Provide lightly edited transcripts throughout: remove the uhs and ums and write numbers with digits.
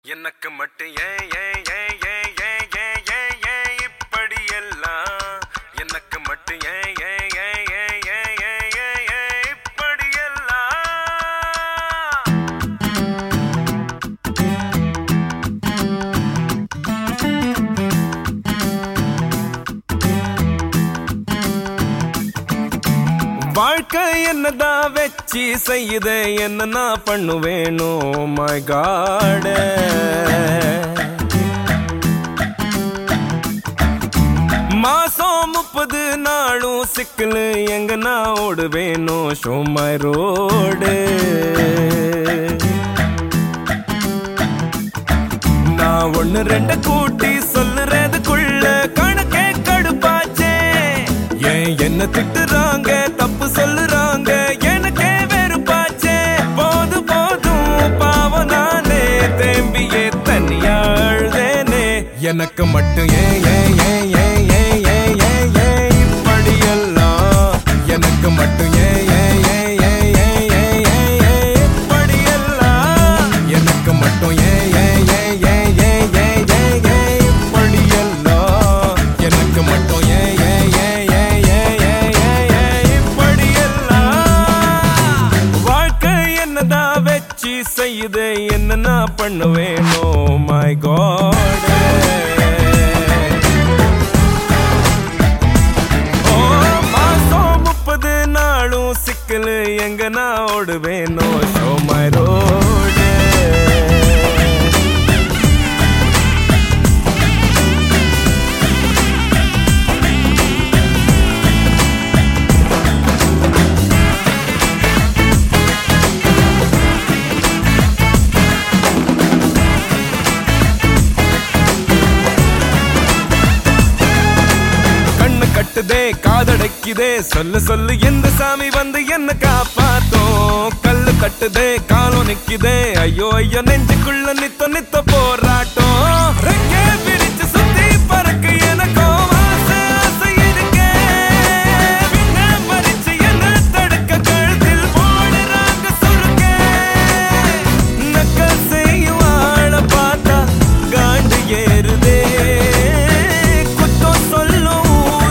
எனக்கு மட்டும் ஏன் ஏன் ஏன் ஏன் ஏன் ஏன் ஏன் ஏன் இப்படி எல்லாம் எனக்கு மட்டும் ஏன் ஏன் ஏன் ஏன் ஏன் ஏன் ஏன் ஏன் இப்படி எல்லாம் வாழ்க்கை என்னதான் வெச்சி செய்யுதே என்ன நான் பண்ணுவேனோ மை காட் மாசம் 30 நாளும் சிக்கலு எங்க நான் ஓடுவேனோ ஷோ மை ரோடு நான் 1-2 கூட்டி சொல்லுறதுக்குள்ள கணக்கே கடுப்பாச்சே ஏன் என்ன திட்டுறாங்க தப்பு சொல்லுறாங்க எனக்கே வெறுப்பாச்சே போது போதும் பாவம் நானே தேம்பியே தனியா அழுதேனே எனக்கு மட்டும் ஏன் ஏன் ஏன் ஏன் ஏன் ஏன் ஏன் ஏன் இப்படி எல்லாம் எனக்கு மட்டும் ஏன் ஏன் ஏன் ஏன் ஏன் ஏன் ஏன் ஏன் இப்படி எல்லாம் எனக்கு மட்டும் ஏன் ஏன் ஏன் ஏன் ஏன் ஏன் ஏன் ஏன் இப்படி எல்லாம் எனக்கு மட்டும் ஏன் ஏன் ஏன் ஏன் ஏன் ஏன் ஏன் ஏன் இப்படி எல்லாம் வாழ்க்கை என்னதான் வெச்சி செய்யுதே என்ன நான் பண்ணுவேனோ மை காட் சிக்கலு எங்க நான் ஓடுவேனோ ஷோ மை ரோடு கட்டுதே காதடைக்குதே சொல்லு சொல்லு எந்த சாமி வந்து என்ன காப்பாத்தோம் கல்லு கட்டுதே காலம் நிக்குதே ஐயோ ஐயோ நெஞ்சுக்குள்ள நித்த நித்த போராட்டம் ரெக்கே பிரிச்சு சுத்தி பறக்க எனக்கும் ஆசை ஆசை இருக்கே விண்ண மறிச்சு என்ன தடுக்க கழுத்தில் போடுறாங்க சுருக்கே நக்கல் செய்யும் ஆள பார்த்தா காண்டு ஏறுதே குத்தம் சொல்லும்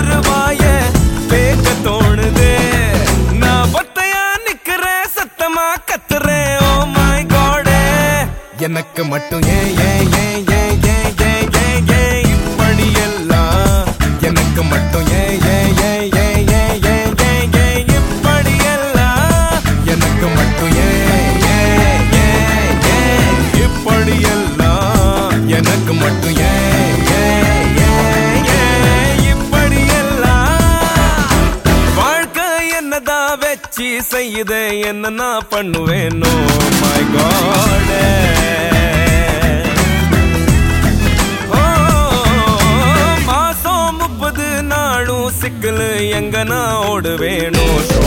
தோணுதே நான் ஒத்தையா நிக்கிறேன் சத்தமா கத்துறேன் ஓ மை காட் எனக்கு மட்டும் ஏன் ஏன் ஏன் ஏன் ஏன் ஏன் ஏன் ஏன் இப்படி எல்லாம் எனக்கு மட்டும் ஏன் ஏன் ஏன் ஏன் ஏன் ஏன் ஏன் ஏன் இப்படி எல்லாம் எனக்கு மட்டும் ஏன் ஏன் ஏன் ஏன் இப்படி எல்லாம் எனக்கு மட்டும் ஏன் ஏன் ஏன் ஏன் இப்படி எல்லாம் என்னதான் வெச்சி செய்யுதே என்ன நான் பண்ணுவேனோ மை காட் மாசம் 30 நாளும் சிக்கலு எங்க நான் ஓடுவேனோ